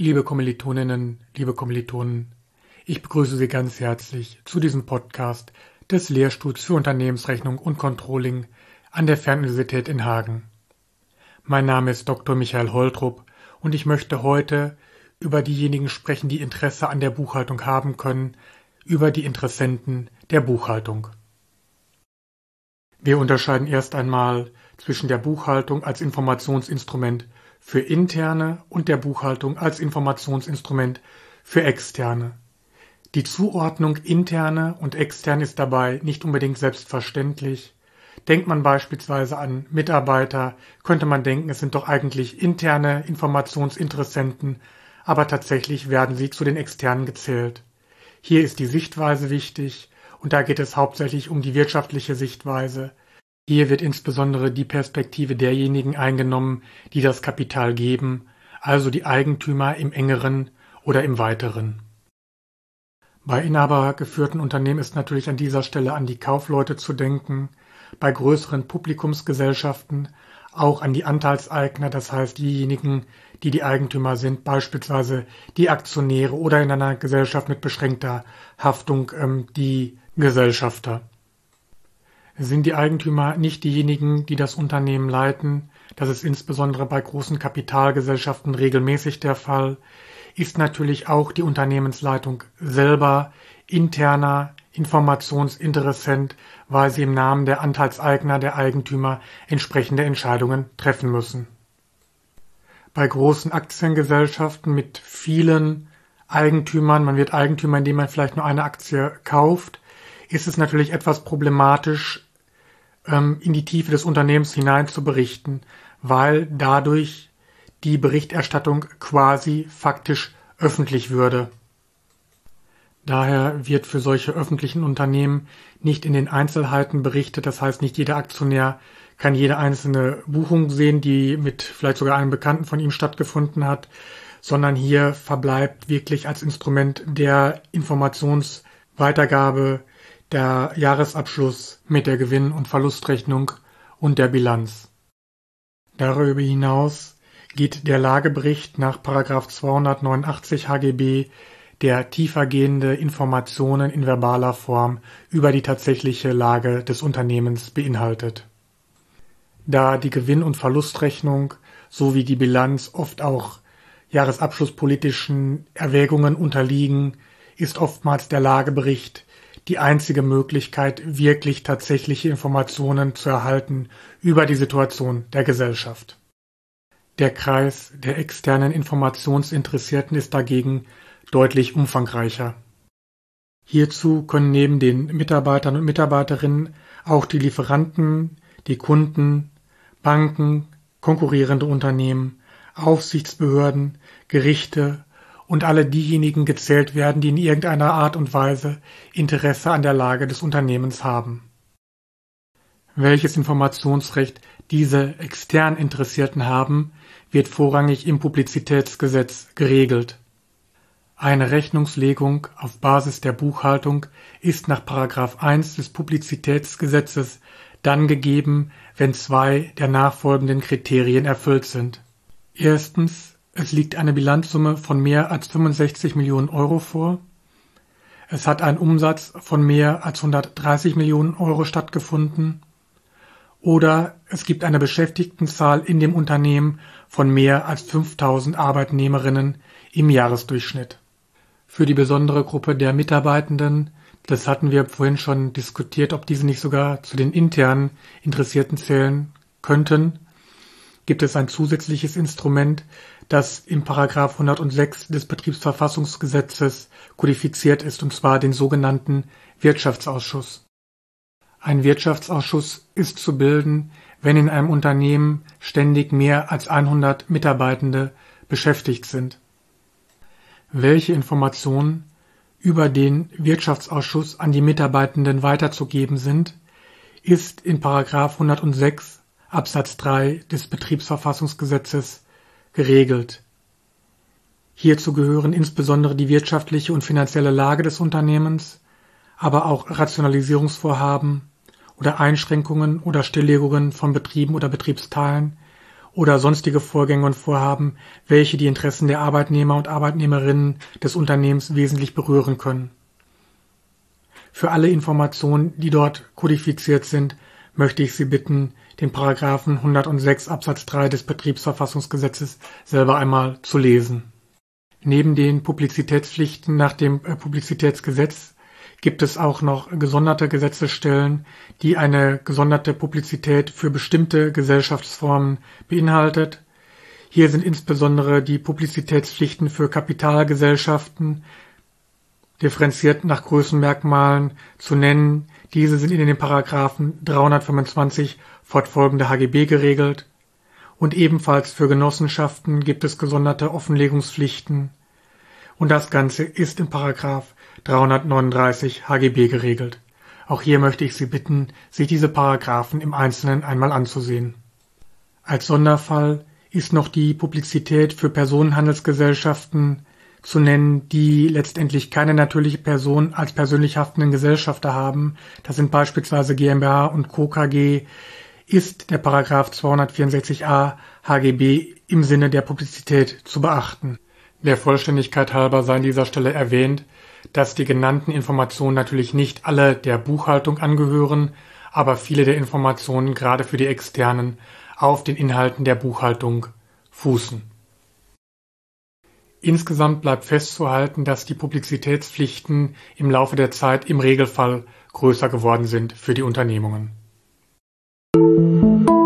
Liebe Kommilitoninnen, liebe Kommilitonen, ich begrüße Sie ganz herzlich zu diesem Podcast des Lehrstuhls für Unternehmensrechnung und Controlling an der Fernuniversität in Hagen. Mein Name ist Dr. Michael Holtrup und ich möchte heute über diejenigen sprechen, die Interesse an der Buchhaltung haben können, über die Interessenten der Buchhaltung. Wir unterscheiden erst einmal zwischen der Buchhaltung als Informationsinstrument für Interne und der Buchhaltung als Informationsinstrument für Externe. Die Zuordnung Interne und Externe ist dabei nicht unbedingt selbstverständlich. Denkt man beispielsweise an Mitarbeiter, könnte man denken, es sind doch eigentlich interne Informationsinteressenten, aber tatsächlich werden sie zu den Externen gezählt. Hier ist die Sichtweise wichtig und da geht es hauptsächlich um die wirtschaftliche Sichtweise. Hier wird insbesondere die Perspektive derjenigen eingenommen, die das Kapital geben, also die Eigentümer im engeren oder im weiteren. Bei inhabergeführten Unternehmen ist natürlich an dieser Stelle an die Kaufleute zu denken, bei größeren Publikumsgesellschaften auch an die Anteilseigner, das heißt diejenigen, die die Eigentümer sind, beispielsweise die Aktionäre oder in einer Gesellschaft mit beschränkter Haftung die Gesellschafter. Sind die Eigentümer nicht diejenigen, die das Unternehmen leiten, das ist insbesondere bei großen Kapitalgesellschaften regelmäßig der Fall, ist natürlich auch die Unternehmensleitung selber interner Informationsinteressent, weil sie im Namen der Anteilseigner, der Eigentümer entsprechende Entscheidungen treffen müssen. Bei großen Aktiengesellschaften mit vielen Eigentümern, man wird Eigentümer, indem man vielleicht nur eine Aktie kauft, ist es natürlich etwas problematisch, in die Tiefe des Unternehmens hinein zu berichten, weil dadurch die Berichterstattung quasi faktisch öffentlich würde. Daher wird für solche öffentlichen Unternehmen nicht in den Einzelheiten berichtet, das heißt nicht jeder Aktionär kann jede einzelne Buchung sehen, die mit vielleicht sogar einem Bekannten von ihm stattgefunden hat, sondern hier verbleibt wirklich als Instrument der Informationsweitergabe der Jahresabschluss mit der Gewinn- und Verlustrechnung und der Bilanz. Darüber hinaus geht der Lagebericht nach § 289 HGB, der tiefergehende Informationen in verbaler Form über die tatsächliche Lage des Unternehmens beinhaltet. Da die Gewinn- und Verlustrechnung sowie die Bilanz oft auch jahresabschlusspolitischen Erwägungen unterliegen, ist oftmals der Lagebericht die einzige Möglichkeit, wirklich tatsächliche Informationen zu erhalten über die Situation der Gesellschaft. Der Kreis der externen Informationsinteressierten ist dagegen deutlich umfangreicher. Hierzu können neben den Mitarbeitern und Mitarbeiterinnen auch die Lieferanten, die Kunden, Banken, konkurrierende Unternehmen, Aufsichtsbehörden, Gerichte und alle diejenigen gezählt werden, die in irgendeiner Art und Weise Interesse an der Lage des Unternehmens haben. Welches Informationsrecht diese extern Interessierten haben, wird vorrangig im Publizitätsgesetz geregelt. Eine Rechnungslegung auf Basis der Buchhaltung ist nach § 1 des Publizitätsgesetzes dann gegeben, wenn zwei der nachfolgenden Kriterien erfüllt sind. Erstens, es liegt eine Bilanzsumme von mehr als 65 Millionen Euro vor. Es hat ein Umsatz von mehr als 130 Millionen Euro stattgefunden. Oder es gibt eine Beschäftigtenzahl in dem Unternehmen von mehr als 5000 Arbeitnehmerinnen im Jahresdurchschnitt. Für die besondere Gruppe der Mitarbeitenden, das hatten wir vorhin schon diskutiert, ob diese nicht sogar zu den internen Interessierten zählen könnten, gibt es ein zusätzliches Instrument, das im § 106 des Betriebsverfassungsgesetzes kodifiziert ist, und zwar den sogenannten Wirtschaftsausschuss. Ein Wirtschaftsausschuss ist zu bilden, wenn in einem Unternehmen ständig mehr als 100 Mitarbeitende beschäftigt sind. Welche Informationen über den Wirtschaftsausschuss an die Mitarbeitenden weiterzugeben sind, ist in § 106 Absatz 3 des Betriebsverfassungsgesetzes geregelt. Hierzu gehören insbesondere die wirtschaftliche und finanzielle Lage des Unternehmens, aber auch Rationalisierungsvorhaben oder Einschränkungen oder Stilllegungen von Betrieben oder Betriebsteilen oder sonstige Vorgänge und Vorhaben, welche die Interessen der Arbeitnehmer und Arbeitnehmerinnen des Unternehmens wesentlich berühren können. Für alle Informationen, die dort kodifiziert sind, möchte ich Sie bitten, den Paragraphen 106 Absatz 3 des Betriebsverfassungsgesetzes selber einmal zu lesen. Neben den Publizitätspflichten nach dem Publizitätsgesetz gibt es auch noch gesonderte Gesetzesstellen, die eine gesonderte Publizität für bestimmte Gesellschaftsformen beinhaltet. Hier sind insbesondere die Publizitätspflichten für Kapitalgesellschaften, differenziert nach Größenmerkmalen zu nennen. Diese sind in den Paragraphen 325 fortfolgende HGB geregelt. Und ebenfalls für Genossenschaften gibt es gesonderte Offenlegungspflichten. Und das Ganze ist in Paragraph 339 HGB geregelt. Auch hier möchte ich Sie bitten, sich diese Paragraphen im Einzelnen einmal anzusehen. Als Sonderfall ist noch die Publizität für Personenhandelsgesellschaften zu nennen, die letztendlich keine natürliche Person als persönlich haftenden Gesellschafter haben. Das sind beispielsweise GmbH und Co. KG, ist der Paragraph 264a HGB im Sinne der Publizität zu beachten. Der Vollständigkeit halber sei an dieser Stelle erwähnt, dass die genannten Informationen natürlich nicht alle der Buchhaltung angehören, aber viele der Informationen gerade für die Externen auf den Inhalten der Buchhaltung fußen. Insgesamt bleibt festzuhalten, dass die Publizitätspflichten im Laufe der Zeit im Regelfall größer geworden sind für die Unternehmungen.